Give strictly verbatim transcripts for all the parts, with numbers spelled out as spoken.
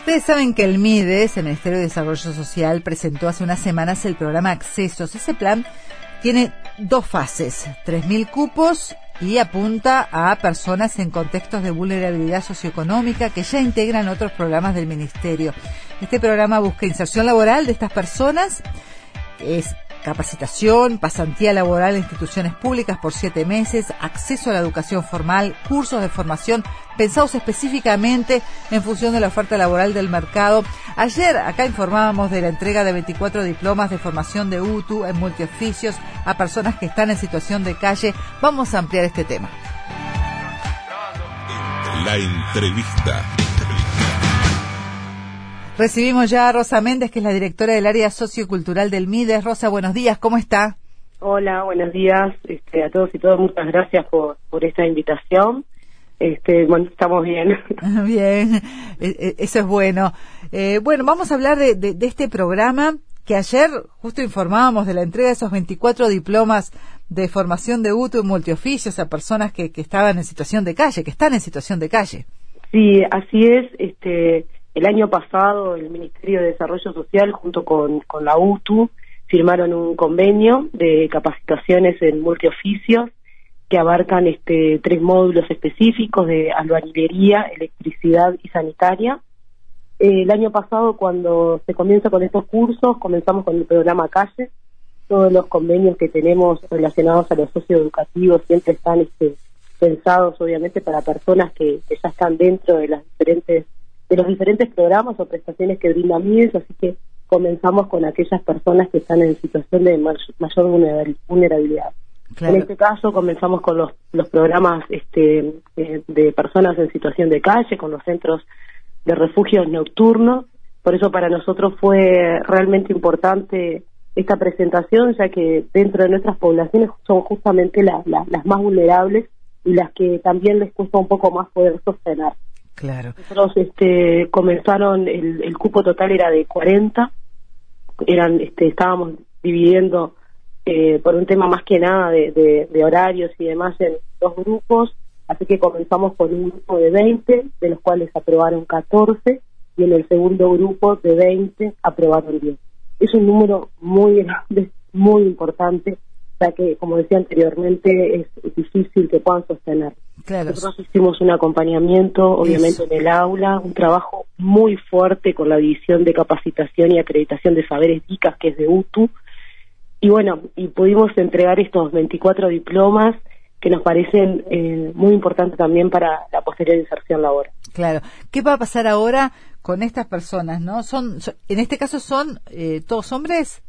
Ustedes saben que el MIDES, el Ministerio de Desarrollo Social, presentó hace unas semanas el programa Accesos. Ese plan tiene dos fases, tres mil cupos y apunta a personas en contextos de vulnerabilidad socioeconómica que ya integran otros programas del Ministerio. Este programa busca inserción laboral de estas personas, es capacitación, pasantía laboral en instituciones públicas por siete meses, acceso a la educación formal, cursos de formación pensados específicamente en función de la oferta laboral del mercado. Ayer acá informábamos de la entrega de veinticuatro diplomas de formación de U T U en multioficios a personas que están en situación de calle. Vamos a ampliar este tema. La entrevista. Recibimos ya a Rosa Méndez, que es la directora del área sociocultural del MIDES. Rosa, buenos días, ¿cómo está? Hola, buenos días este, a todos y todas. Muchas gracias por, por esta invitación. Este, bueno, estamos bien. Bien, eso es bueno. Eh, bueno, vamos a hablar de, de, de este programa que ayer justo informábamos de la entrega de esos veinticuatro diplomas de formación de U T U en multioficios a personas que, que estaban en situación de calle, que están en situación de calle. Sí, así es. Este, el año pasado el Ministerio de Desarrollo Social junto con, con la U T U firmaron un convenio de capacitaciones en multioficios que abarcan este, tres módulos específicos de albañilería, electricidad y sanitaria. Eh, el año pasado, cuando se comienza con estos cursos, comenzamos con el programa Calle. Todos los convenios que tenemos relacionados a los socioeducativos siempre están este, pensados, obviamente, para personas que, que ya están dentro de las diferentes de los diferentes programas o prestaciones que brinda MIDES, así que comenzamos con aquellas personas que están en situación de mayor vulnerabilidad. Claro. En este caso comenzamos con los, los programas este, eh, de personas en situación de calle, con los centros de refugios nocturnos. Por eso para nosotros fue realmente importante esta presentación, ya que dentro de nuestras poblaciones son justamente la, la, las más vulnerables y las que también les cuesta un poco más poder sostener. Claro. Nosotros este, comenzaron, el, el cupo total era de cuarenta, eran, este, estábamos dividiendo Eh, por un tema más que nada de, de, de horarios y demás en dos grupos, así que comenzamos con un grupo de veinte, de los cuales aprobaron catorce, y en el segundo grupo de veinte aprobaron diez. Es un número muy grande, muy importante, ya que, como decía anteriormente, es, es difícil que puedan sostener. Claro. Nosotros hicimos un acompañamiento, obviamente, Eso. en el aula, un trabajo muy fuerte con la División de Capacitación y Acreditación de Saberes D I C A S, que es de U T U, y bueno, y pudimos entregar estos veinticuatro diplomas que nos parecen eh, muy importantes también para la posterior inserción laboral. Claro. ¿Qué va a pasar ahora con estas personas, no? Son, son en este caso son eh, todos hombres.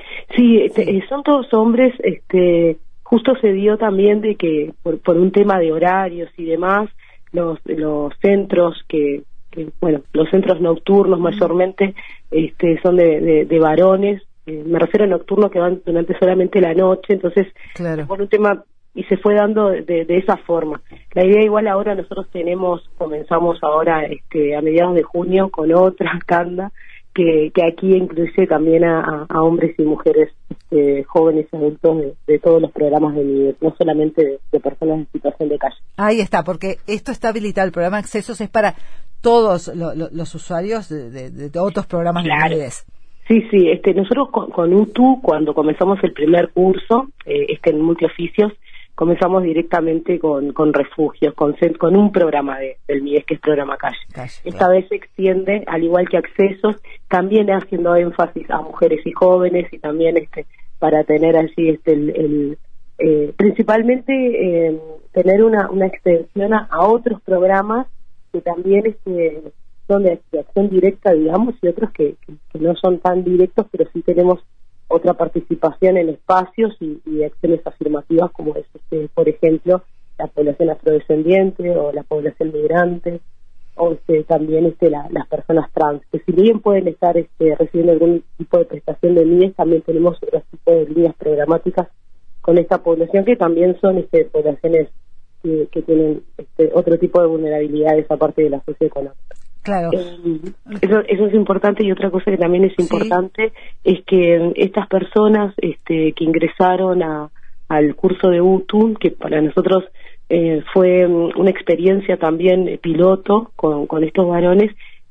Sí, sí. Eh, son todos hombres. Este, justo se dio también de que por, por un tema de horarios y demás, los los centros que, que bueno, los centros nocturnos mayormente este, son de, de, de varones. Eh, me refiero a nocturnos que van durante solamente la noche, entonces claro. por un tema y se fue dando de, de esa forma. La idea igual ahora nosotros tenemos, comenzamos ahora este, a mediados de junio con otra tanda que, que aquí incluye también a, a hombres y mujeres este, jóvenes y adultos de, de todos los programas de MIDES, no solamente de, de personas en situación de calle. Ahí está, porque esto está habilitado, el programa Accesos es para todos lo, lo, los usuarios de, de, de otros programas claro. de MIDES. Sí, sí, este, nosotros con, con U T U, cuando comenzamos el primer curso, eh, este en multioficios, comenzamos directamente con, con refugios, con, con un programa de, del MIDES, que es programa Calle. Calle Esta claro. vez se extiende, al igual que Accesos, también haciendo énfasis a mujeres y jóvenes, y también este para tener allí este el, el eh, principalmente eh, tener una, una extensión a, a otros programas que también este son de acción directa, digamos, y otros que, que, que no son tan directos, pero sí tenemos otra participación en espacios y, y acciones afirmativas, como es, este, por ejemplo, la población afrodescendiente o la población migrante, o este, también este, la, las personas trans, que si bien pueden estar este, recibiendo algún tipo de prestación de MIDES, también tenemos otro tipo de líneas programáticas con esta población, que también son este, poblaciones que, que tienen este, otro tipo de vulnerabilidades aparte de la socioeconómica. Claro. Eh, eso, eso es importante, y otra cosa que también es importante sí. es que estas personas este, que ingresaron a, al curso de U T U, que para nosotros eh, fue una experiencia también piloto con, con estos varones,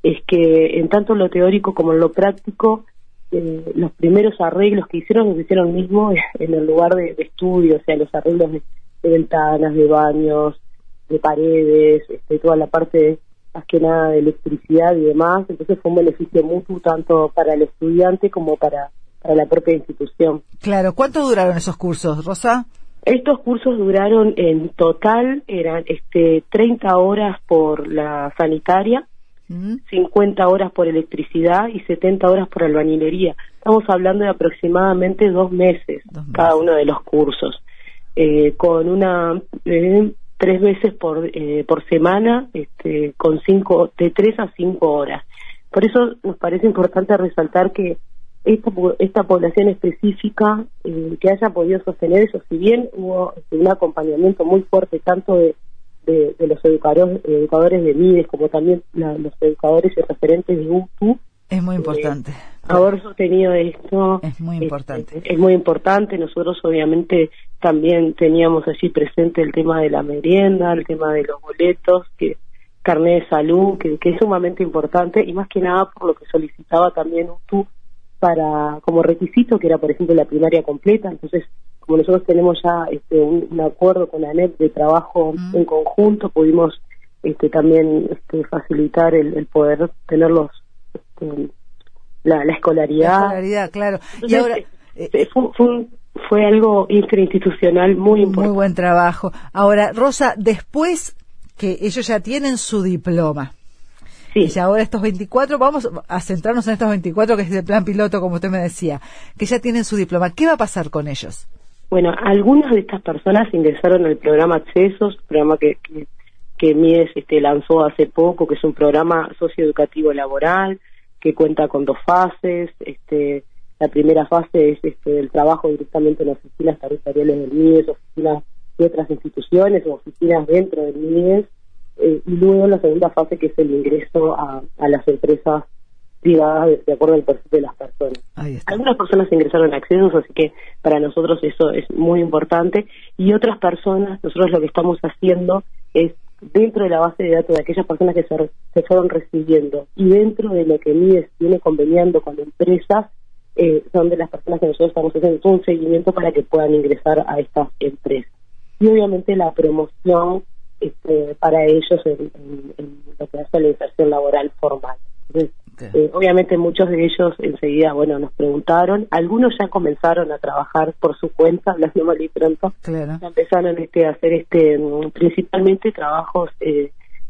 es que en tanto en lo teórico como en lo práctico, eh, los primeros arreglos que hicieron los hicieron mismo en el lugar de, de estudio, o sea, los arreglos de, de ventanas, de baños, de paredes, este, toda la parte de, más que nada de electricidad y demás. Entonces fue un beneficio mutuo tanto para el estudiante como para, para la propia institución. Claro, ¿cuánto duraron esos cursos, Rosa? Estos cursos duraron en total, eran este treinta horas por la sanitaria, ¿Mm? cincuenta horas por electricidad y setenta horas por albañilería. Estamos hablando de aproximadamente dos meses, dos meses. Cada uno de los cursos, eh, con una eh, tres veces por eh, por semana, este, con cinco de tres a cinco horas. Por eso nos parece importante resaltar que esta esta población específica eh, que haya podido sostener eso, si bien hubo este, un acompañamiento muy fuerte tanto de, de, de los educadores, educadores de MIDES como también la, los educadores y referentes de U T U. Es muy importante. Eh, haber sostenido esto es muy importante. Es, es muy importante. Nosotros obviamente también teníamos allí presente el tema de la merienda, el tema de los boletos, que carnet de salud, que, que es sumamente importante y más que nada por lo que solicitaba también U T U para como requisito, que era por ejemplo la primaria completa. Entonces, como nosotros tenemos ya este, un, un acuerdo con la ANEP de trabajo mm. en conjunto, pudimos este, también este, facilitar el, el poder tener los este, la, la escolaridad. La escolaridad, claro. Entonces, y ahora eh, fue, fue, un, fue algo interinstitucional muy importante. Muy buen trabajo. Ahora, Rosa, después que ellos ya tienen su diploma, sí. Y ahora estos veinticuatro, vamos a centrarnos en estos veinticuatro, que es el plan piloto, como usted me decía, que ya tienen su diploma. ¿Qué va a pasar con ellos? Bueno, algunas de estas personas ingresaron al programa Accesos, programa que, que, que MIDES este, lanzó hace poco, que es un programa socioeducativo laboral, que cuenta con dos fases. Este, la primera fase es este, el trabajo directamente en oficinas territoriales del MIDES, oficinas de otras instituciones o oficinas dentro del MIDES. Eh, y luego la segunda fase, que es el ingreso a, a las empresas privadas de, de acuerdo al perfil de las personas. Algunas personas ingresaron a Accesos, así que para nosotros eso es muy importante, y otras personas, nosotros lo que estamos haciendo es dentro de la base de datos de aquellas personas que se, se fueron recibiendo y dentro de lo que MIDES viene conveniando con empresas, eh, son de las personas que nosotros estamos haciendo todo un seguimiento para que puedan ingresar a estas empresas. Y obviamente la promoción Este, para ellos en, en, en lo que hace la inserción laboral formal. Entonces, okay. eh, obviamente muchos de ellos enseguida, bueno, nos preguntaron, algunos ya comenzaron a trabajar por su cuenta, hablando mal y pronto, claro. Ya empezaron este, a hacer este principalmente trabajos eh,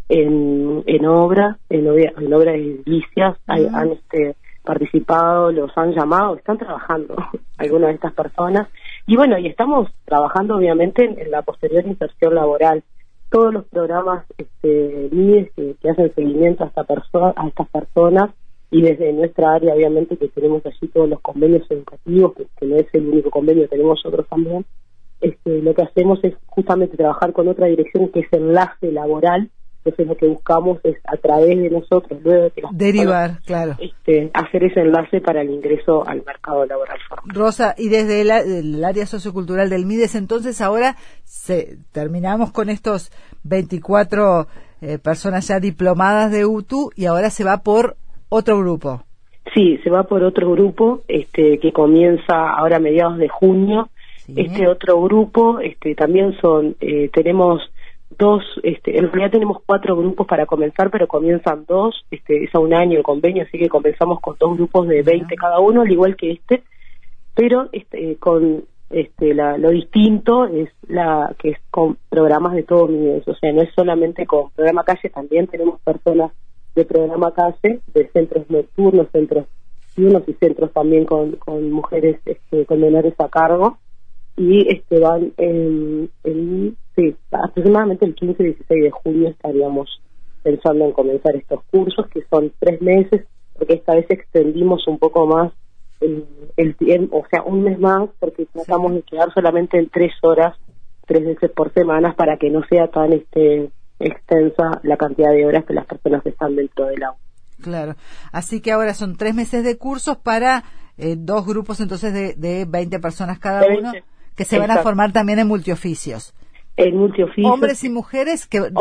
en, en obra, en, en obra de edilicias, uh-huh. han este, participado, los han llamado, están trabajando algunas de estas personas, y bueno, y estamos trabajando obviamente en, en la posterior inserción laboral. Todos los programas este, MIDES que, que hacen seguimiento a, esta perso- a estas personas, y desde nuestra área obviamente que tenemos allí todos los convenios educativos, que, que no es el único convenio, tenemos otros también, este, lo que hacemos es justamente trabajar con otra dirección que es enlace laboral. Entonces lo que buscamos es a través de nosotros, luego de que las derivar, personas, claro, este, hacer ese enlace para el ingreso al mercado laboral formal. Rosa, y desde el, el área sociocultural del MIDES, entonces ahora se, terminamos con estos veinticuatro eh, personas ya diplomadas de U T U y ahora se va por otro grupo. Sí, se va por otro grupo este, que comienza ahora a mediados de junio. Sí. Este otro grupo este, también son, eh, tenemos dos, este, en realidad tenemos cuatro grupos para comenzar, pero comienzan dos, este, es a un año el convenio, así que comenzamos con dos grupos de veinte cada uno, al igual que este, pero este, con este, la, lo distinto es la que es con programas de todo MIDES, o sea, no es solamente con programa calle, también tenemos personas de programa calle, de centros nocturnos, centros diurnos y centros también con, con mujeres este, con menores a cargo, y este van en, en sí, aproximadamente el quince y dieciséis de junio estaríamos pensando en comenzar estos cursos, que son tres meses, porque esta vez extendimos un poco más el, el tiempo, o sea, un mes más, porque tratamos de quedar solamente en tres horas, tres veces por semana, para que no sea tan este extensa la cantidad de horas que las personas están dentro del aula. Claro, así que ahora son tres meses de cursos para eh, dos grupos entonces de, de veinte personas cada uno, que se Exacto. van a formar también en multioficios. En multioficios. Hombres y mujeres que... Hom-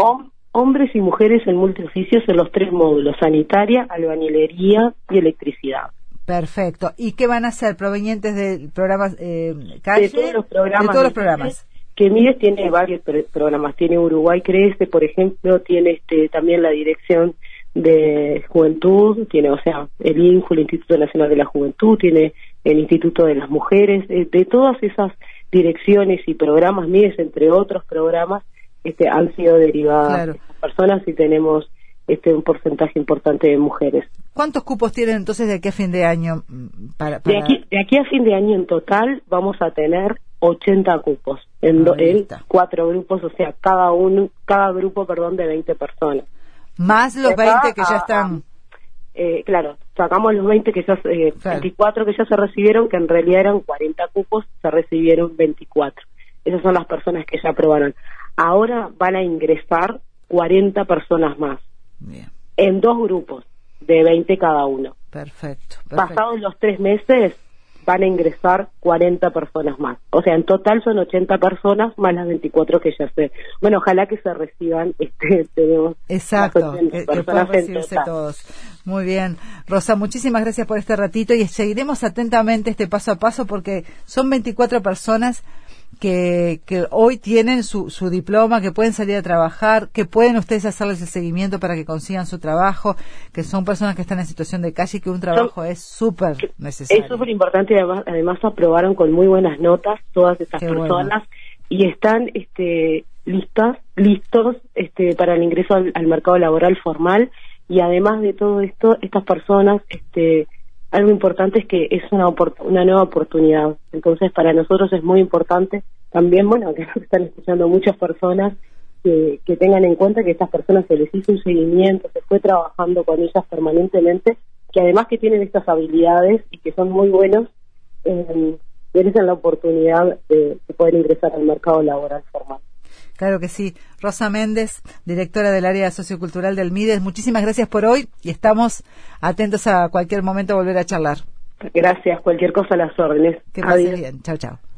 hombres y mujeres en multioficios en los tres módulos: sanitaria, albañilería y electricidad. Perfecto. ¿Y qué van a hacer? ¿Provenientes del programa eh, calle? De todos los programas. De todos los programas. Que Mides tiene varios programas. Tiene Uruguay Crece, por ejemplo, tiene este también la Dirección de Juventud, tiene, o sea, el I N J U, el Instituto Nacional de la Juventud, tiene el Instituto de las Mujeres. Eh, de todas esas direcciones y programas, Mides, entre otros programas, este, han sido derivadas claro. estas personas y tenemos este un porcentaje importante de mujeres. ¿Cuántos cupos tienen entonces de aquí a fin de año? Para, para... De, aquí, de aquí a fin de año en total vamos a tener ochenta cupos en, do, en cuatro grupos, o sea, cada uno, cada grupo, perdón, de veinte personas. Más los veinte que ya están. Eh, claro, sacamos los veinte que ya, eh, claro. veinticuatro que ya se recibieron, que en realidad eran cuarenta cupos, se recibieron veinticuatro. Esas son las personas que ya aprobaron. Ahora van a ingresar cuarenta personas más. Bien. En dos grupos de veinte cada uno. Perfecto, perfecto. Pasados los tres meses van a ingresar cuarenta personas más. O sea, en total son ochenta personas más las veinticuatro que ya se... Bueno, ojalá que se reciban. Este, tenemos Exacto, que, que puedan recibirse todos. Muy bien. Rosa, muchísimas gracias por este ratito y seguiremos atentamente este paso a paso porque son veinticuatro personas que, que hoy tienen su, su diploma, que pueden salir a trabajar, que pueden ustedes hacerles el seguimiento para que consigan su trabajo, que son personas que están en situación de calle y que un trabajo son, es súper necesario. Es súper importante y además, además aprobaron con muy buenas notas todas estas Qué personas bueno. Y están este, listas, listos este, para el ingreso al, al mercado laboral formal y además de todo esto, estas personas... este algo importante es que es una una nueva oportunidad. Entonces, para nosotros es muy importante también, bueno, que nos están escuchando muchas personas, que, que tengan en cuenta que estas personas se les hizo un seguimiento, se fue trabajando con ellas permanentemente, que además que tienen estas habilidades y que son muy buenos, eh, merecen la oportunidad de, de poder ingresar al mercado laboral formal. Claro que sí. Rosa Méndez, directora del área sociocultural del Mides, muchísimas gracias por hoy y estamos atentos a cualquier momento a volver a charlar. Gracias, cualquier cosa a las órdenes. Que pases bien. Chao, chao.